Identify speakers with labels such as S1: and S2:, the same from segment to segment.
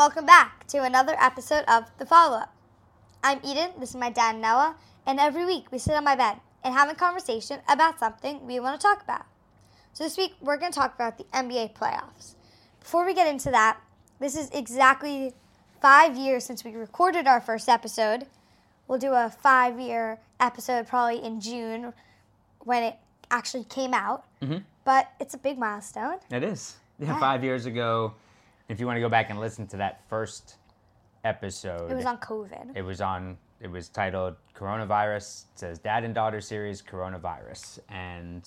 S1: welcome back to another episode of The Follow-Up. I'm Eden, this is my dad Noah, and every week we sit on my bed and have a conversation about something we want to talk about. So this week we're going to talk about the NBA playoffs. Before we get into that, this is exactly 5 years since we recorded our first episode. We'll do a 5-year episode probably in June when it actually came out, but it's a big milestone.
S2: It is. Yeah, 5 years ago. If you want to go back and listen to that first episode.
S1: It was on COVID.
S2: It was titled Coronavirus. It says Dad and Daughter Series Coronavirus. And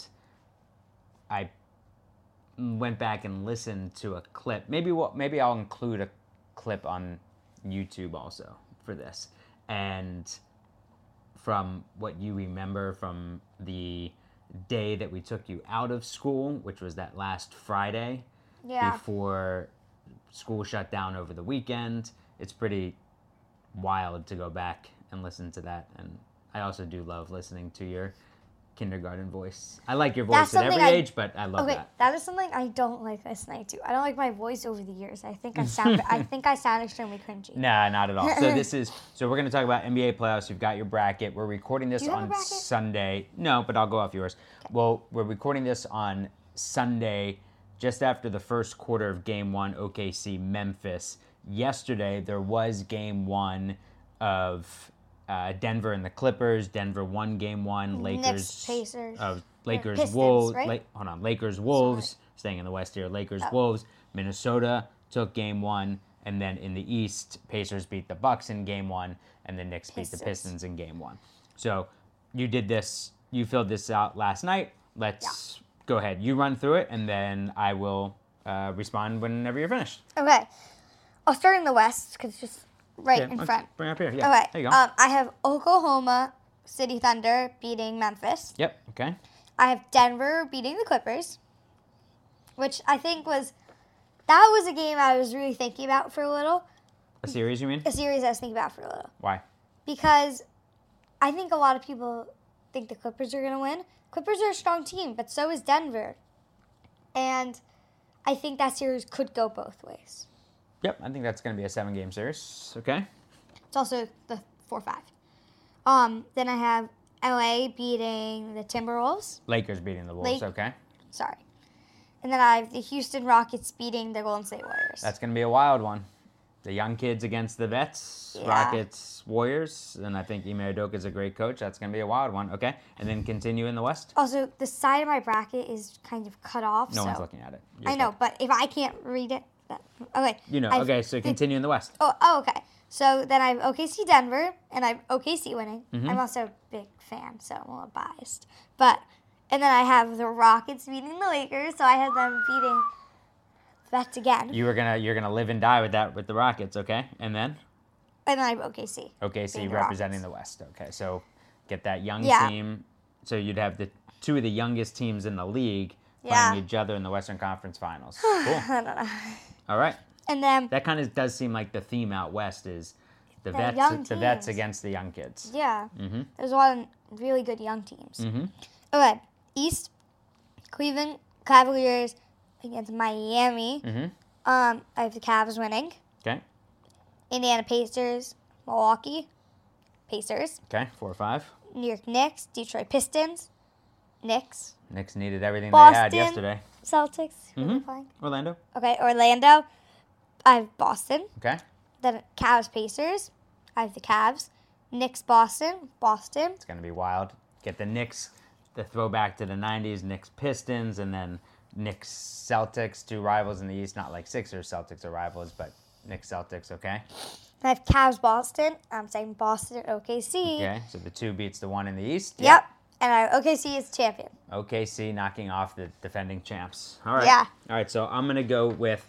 S2: I went back and listened to a clip. Maybe I'll include a clip on YouTube also for this. And from what you remember from the day that we took you out of school, which was that last Friday before school shut down over the weekend, it's pretty wild to go back and listen to that. And I also do love listening to your kindergarten voice. I like your voice at every age, but I love that.
S1: That is something I don't like listening to. I don't like my voice over the years. I think I sound extremely cringy.
S2: Nah, not at all. So we're going to talk about NBA playoffs. You've got your bracket. We're recording this on Sunday. No, but I'll go off yours. Okay. Well, we're recording this on Sunday just after the first quarter of Game 1, OKC Memphis. Yesterday, there was Game 1 of Denver and the Clippers. Denver won Game 1.
S1: Lakers, Pacers.
S2: Lakers,
S1: Pistons,
S2: Wolves.
S1: Right?
S2: Lakers, Wolves. Staying in the West here. Lakers, Wolves. Minnesota took Game 1. And then in the East, Pacers beat the Bucks in Game 1. And the Knicks beat the Pistons in Game 1. So you did this. You filled this out last night. Let's go ahead. You run through it, and then I will respond whenever you're finished.
S1: Okay. I'll start in the West because it's just in front.
S2: Bring it up here. Yeah.
S1: Okay.
S2: There you go.
S1: I have Oklahoma City Thunder beating Memphis.
S2: Yep. Okay.
S1: I have Denver beating the Clippers, which I think was a game I was really thinking about for a little.
S2: A series, you mean?
S1: A series I was thinking about for a little.
S2: Why?
S1: Because I think a lot of people think the Clippers are going to win. Clippers are a strong team, but so is Denver. And I think that series could go both ways.
S2: Yep, I think that's going to be a 7-game series. Okay.
S1: It's also the 4-5. Then I have LA beating the Timberwolves.
S2: Lakers beating the Wolves, okay.
S1: Sorry. And then I have the Houston Rockets beating the Golden State Warriors.
S2: That's going to be a wild one. The young kids against the vets, Rockets, Warriors, and I think Ime Udoka is a great coach. That's going to be a wild one, okay? And then continue in the West.
S1: Also, the side of my bracket is kind of cut off.
S2: No one's looking at it.
S1: I know, but if I can't read it, okay.
S2: You know, okay, so continue in the West.
S1: Oh, okay. So then I have OKC Denver, and I have OKC winning. I'm also a big fan, so I'm a little biased. And then I have the Rockets beating the Lakers, so I have them beating Vets again.
S2: You're gonna live and die with that with the Rockets, okay? And then
S1: I have OKC.
S2: OKC representing the West. Okay, so get that young team. So you'd have the two of the youngest teams in the league playing each other in the Western Conference Finals. Cool.
S1: I don't know.
S2: All right.
S1: And then
S2: that kind of does seem like the theme out West is the vets against the young kids.
S1: Yeah. There's a lot of really good young teams. Okay. East, Cleveland Cavaliers against Miami. I have the Cavs winning.
S2: Okay.
S1: Indiana Pacers, Milwaukee Pacers.
S2: Okay, 4-5.
S1: New York Knicks, Detroit Pistons, Knicks.
S2: Knicks needed everything
S1: Boston,
S2: they had yesterday.
S1: Celtics. Who are they playing?
S2: Orlando.
S1: Okay, Orlando. I have Boston.
S2: Okay.
S1: Then Cavs Pacers. I have the Cavs. Knicks Boston.
S2: It's going to be wild. Get the Knicks, the throwback to the 90s, Knicks Pistons, and then Knicks Celtics, two rivals in the East. Not like Sixers Celtics are rivals, but Knicks Celtics, okay?
S1: I have Cavs Boston. I'm saying Boston OKC.
S2: Okay, so the 2 beats the 1 in the East.
S1: Yep. And I have OKC as champion.
S2: OKC knocking off the defending champs. All right.
S1: Yeah.
S2: All right, so I'm going to go with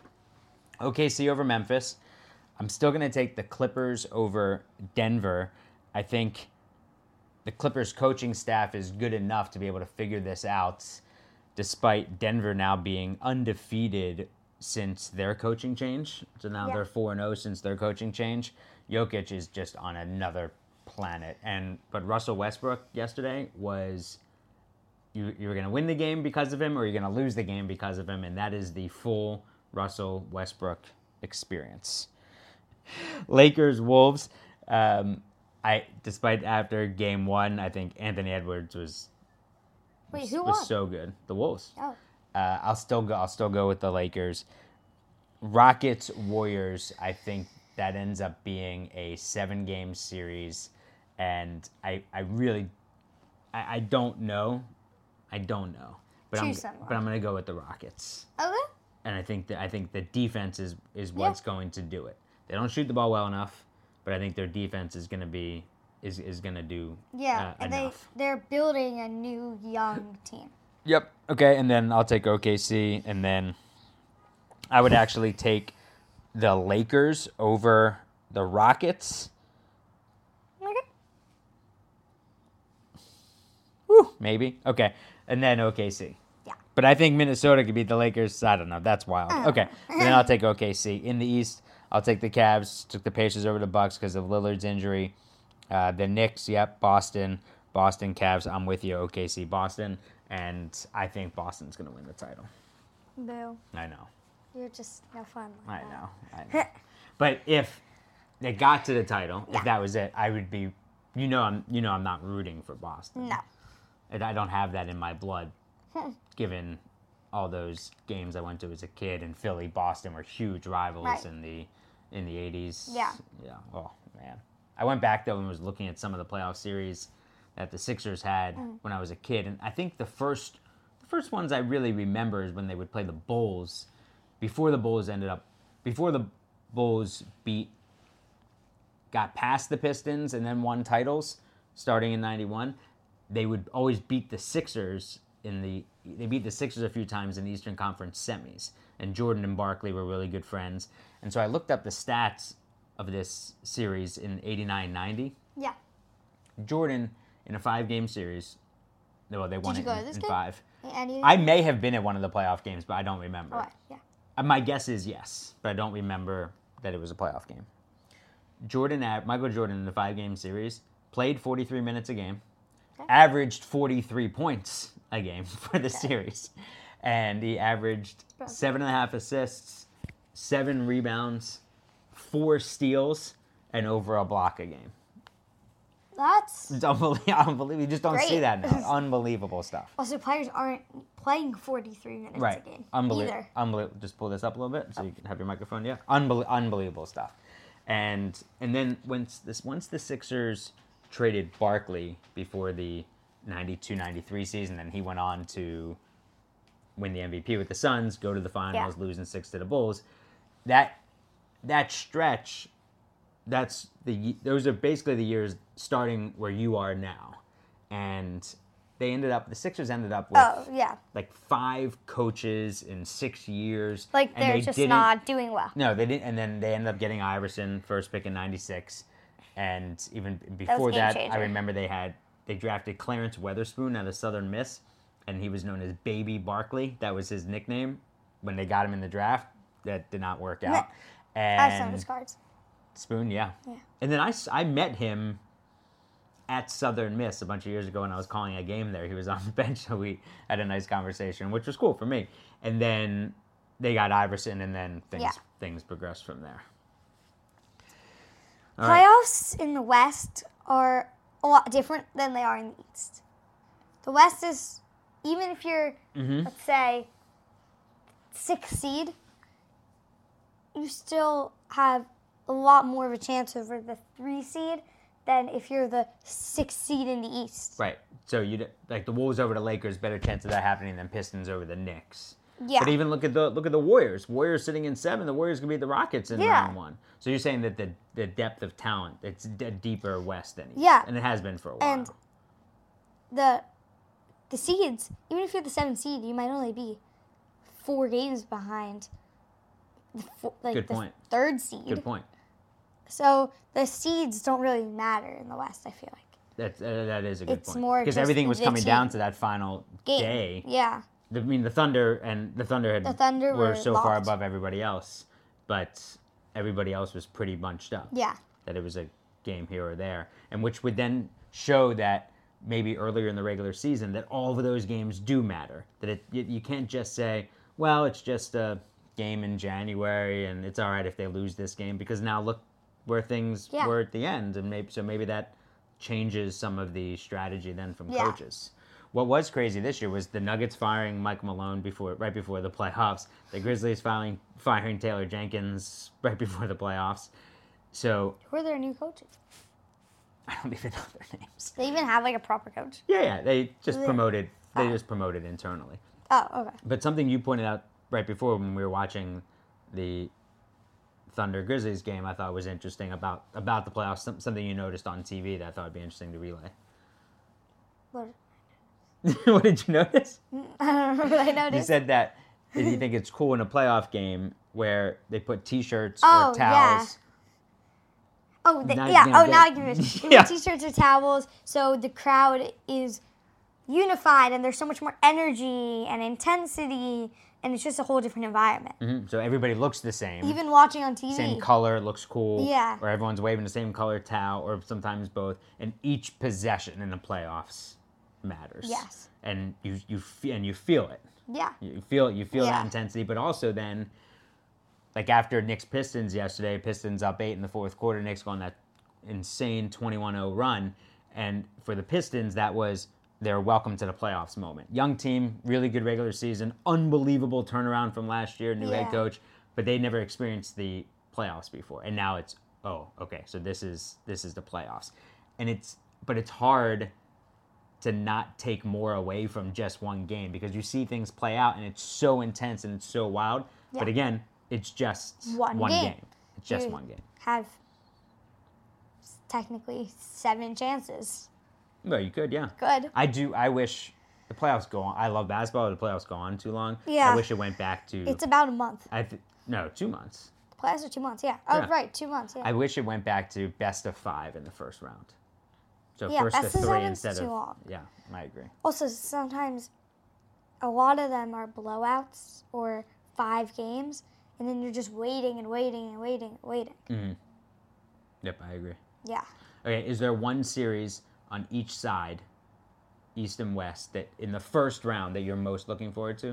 S2: OKC over Memphis. I'm still going to take the Clippers over Denver. I think the Clippers coaching staff is good enough to be able to figure this out, despite Denver now being undefeated since their coaching change. So now they're 4-0 since their coaching change. Jokic is just on another planet. But Russell Westbrook yesterday was, you were going to win the game because of him or you're going to lose the game because of him, and that is the full Russell Westbrook experience. Lakers Wolves. Despite after game one, I think Anthony Edwards was
S1: Wait, who
S2: was
S1: won?
S2: so good. The Wolves.
S1: Oh,
S2: I'll still go with the Lakers. Rockets Warriors. I think that ends up being a 7-game series, and I don't know. But
S1: Choose someone.
S2: I'm gonna go with the Rockets.
S1: okay.
S2: And I think the defense is what's going to do it. They don't shoot the ball well enough, but I think their defense is gonna be is gonna do
S1: Yeah, and
S2: enough.
S1: they're building a new young team.
S2: Yep. Okay, and then I'll take OKC, and then I would actually take the Lakers over the Rockets.
S1: Okay.
S2: Whew, maybe. Okay, and then OKC.
S1: Yeah.
S2: But I think Minnesota could beat the Lakers. I don't know. That's wild. Okay, and then I'll take OKC. In the East, I'll take the Cavs. Took the Pacers over the Bucks because of Lillard's injury. The Knicks, yep. Boston, Cavs. I'm with you. OKC, Boston. And I think Boston's going to win the title.
S1: Boo.
S2: I know.
S1: You're just no fun.
S2: I
S1: Like
S2: know. But if they got to the title,
S1: Yeah.
S2: if that was it, I would be, I'm not rooting for Boston.
S1: No.
S2: And I don't have that in my blood, given all those games I went to as a kid. And Philly, Boston were huge rivals
S1: Right.
S2: in the 80s.
S1: Yeah.
S2: Yeah. Oh man, I went back though and was looking at some of the playoff series that the Sixers had when I was a kid, and I think the first ones I really remember is when they would play the Bulls. Before the Bulls got past the Pistons and then won titles, starting in '91, they would always beat the Sixers they beat the Sixers a few times in the Eastern Conference semis, and Jordan and Barkley were really good friends. And so I looked up the stats of this series in '89-90.
S1: Yeah.
S2: Jordan, in a 5-game series, well, they won
S1: you
S2: it
S1: go to this
S2: in
S1: game?
S2: 5.
S1: And you.
S2: I may have been at one of the playoff games, but I don't remember.
S1: Oh, yeah.
S2: My guess is yes, but I don't remember that it was a playoff game. Michael Jordan in the 5-game series played 43 minutes a game, averaged 43 points a game for the series, and he averaged 7.5 assists, 7 rebounds, 4 steals, and over a block a game.
S1: That's
S2: It's unbelievable. You just don't see
S1: Great.
S2: that now. Unbelievable stuff.
S1: also players aren't playing 43 minutes
S2: Right.
S1: a game.
S2: Unbelievable.
S1: Either.
S2: Just pull this up a little bit so you can have your microphone. Yeah. Unbelievable stuff. And then once the Sixers traded Barkley before the 92-93 season, then he went on to win the MVP with the Suns, go to the finals, losing 6 to the Bulls. That stretch, those are basically the years starting where you are now. And the Sixers ended up with
S1: Oh, yeah.
S2: like 5 coaches in 6 years.
S1: Like
S2: and
S1: they're
S2: they
S1: just
S2: didn't-
S1: not doing well.
S2: No, they didn't. And then they ended up getting Iverson, first pick in '96. And even before
S1: game
S2: that,
S1: changer.
S2: I remember they drafted Clarence Weatherspoon out of Southern Miss, and he was known as Baby Barkley. That was his nickname when they got him in the draft. That did not work out.
S1: I have some of
S2: And
S1: his cards.
S2: Spoon, yeah. And then I met him at Southern Miss a bunch of years ago when I was calling a game there. He was on the bench, so we had a nice conversation, which was cool for me. And then they got Iverson, and then things progressed from there. All right.
S1: Playoffs in the West are a lot different than they are in the East. The West is, even if you're, let's say, 6th seed, you still have a lot more of a chance over the 3 seed than if you're the 6th seed in the East.
S2: Right. So like the Wolves over the Lakers, better chance of that happening than Pistons over the Knicks.
S1: Yeah.
S2: But even look at the Warriors. Warriors sitting in 7. The Warriors could beat the Rockets in round 1. So you're saying that the depth of talent, it's deeper West than East.
S1: Yeah.
S2: And it has been for a while.
S1: And the seeds, even if you're the 7th seed, you might only be 4 games behind
S2: Good point.
S1: 3rd seed.
S2: Good point.
S1: So the seeds don't really matter in the West, I feel like.
S2: That is a good
S1: It's
S2: point.
S1: more
S2: because
S1: just
S2: everything was
S1: the
S2: coming down
S1: team.
S2: to that final
S1: Game.
S2: day.
S1: Yeah.
S2: I mean, the Thunder
S1: were
S2: so far
S1: locked.
S2: above everybody else, but everybody else was pretty bunched up.
S1: Yeah.
S2: That it was a game here or there, and which would then show that maybe earlier in the regular season that all of those games do matter. That you can't just say, well, it's just a game in January and it's all right if they lose this game, because now look where things
S1: Yeah.
S2: were at the end, and maybe that changes some of the strategy then from
S1: Yeah.
S2: coaches. What was crazy this year was the Nuggets firing Mike Malone right before the playoffs. The Grizzlies firing Taylor Jenkins right before the playoffs. So
S1: Who are their new coaches?
S2: I don't even know their names.
S1: They even have like a proper coach.
S2: Yeah, they just
S1: Really?
S2: promoted. They
S1: Oh.
S2: just promoted internally.
S1: Oh, okay.
S2: But something you pointed out right before when we were watching the Thunder Grizzlies game, I thought was interesting about the playoffs. Something you noticed on TV that I thought would be interesting to relay.
S1: What?
S2: What did you notice?
S1: I don't remember what I
S2: You
S1: noticed.
S2: said that you think it's cool in a playoff game where they put T-shirts
S1: Oh,
S2: or towels.
S1: Oh,
S2: Now you
S1: yeah.
S2: can't
S1: Oh,
S2: get-
S1: now I can finish.
S2: Yeah.
S1: T-shirts or towels, so the crowd is unified, and there's so much more energy and intensity, and it's just a whole different environment.
S2: Mhm. So everybody looks the same.
S1: Even watching on TV.
S2: Same color, looks cool.
S1: Yeah.
S2: Or everyone's waving the same color towel, or sometimes both. And each possession in the playoffs matters.
S1: Yes.
S2: And you feel it.
S1: Yeah.
S2: You feel
S1: Yeah.
S2: that intensity, but also then, like after Knicks Pistons yesterday, Pistons up 8 in the fourth quarter. Knicks go on that insane 21-0 run, and for the Pistons, that was their welcome to the playoffs moment. Young team, really good regular season, unbelievable turnaround from last year, new head
S1: Yeah.
S2: coach, but they never experienced the playoffs before, and now it's okay, so this is the playoffs, and it's hard to not take more away from just one game because you see things play out and it's so intense and it's so wild.
S1: Yeah.
S2: But again, it's just
S1: One game.
S2: It's just
S1: You
S2: one game.
S1: Have technically 7 chances.
S2: Well, you could, yeah.
S1: Good.
S2: I wish the playoffs go on. I love basketball. But the playoffs go on too long.
S1: Yeah.
S2: I wish it went back to.
S1: It's about a month.
S2: 2 months.
S1: The playoffs are 2 months. Yeah. Oh,
S2: Yeah.
S1: right. 2 months. Yeah.
S2: I wish it went back to best of 5 in the first round. So
S1: Yeah,
S2: first to
S1: best of
S2: 3
S1: seven's
S2: instead
S1: too
S2: of.
S1: long.
S2: Yeah, I agree.
S1: Also, sometimes a lot of them are blowouts or 5 games, and then you're just waiting and waiting and waiting and waiting.
S2: Mm-hmm. Yep, I agree.
S1: Yeah.
S2: Okay, is there one series on each side, East and West, that in the first round that you're most looking forward to?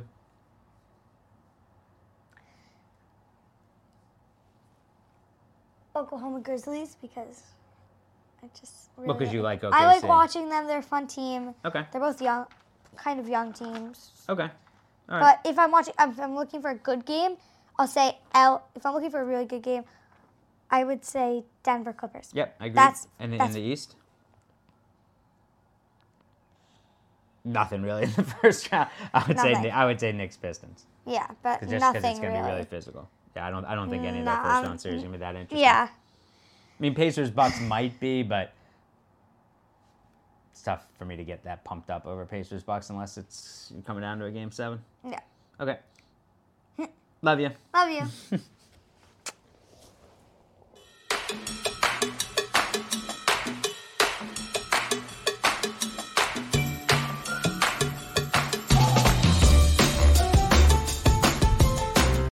S1: Oklahoma Grizzlies because I just really
S2: Because you like OKC.
S1: I like watching them. They're a fun team.
S2: Okay.
S1: They're both young, kind of young teams.
S2: Okay. All right.
S1: But if I'm looking for a good game, I'll say If I'm looking for a really good game, I would say Denver Clippers.
S2: Yep, I agree. And in
S1: that's-
S2: the East? Nothing really in the first round.
S1: Nothing.
S2: I would say Knicks Pistons.
S1: Yeah, but
S2: Just because
S1: nothing
S2: it's going to
S1: really.
S2: be really physical. Yeah, I don't think any of that
S1: Nah,
S2: first round series is going to be that interesting.
S1: Yeah.
S2: I mean, Pacers Bucks might be, but it's tough for me to get that pumped up over Pacers Bucks unless it's coming down to a game 7.
S1: Yeah.
S2: Okay. Love you.
S1: Love you.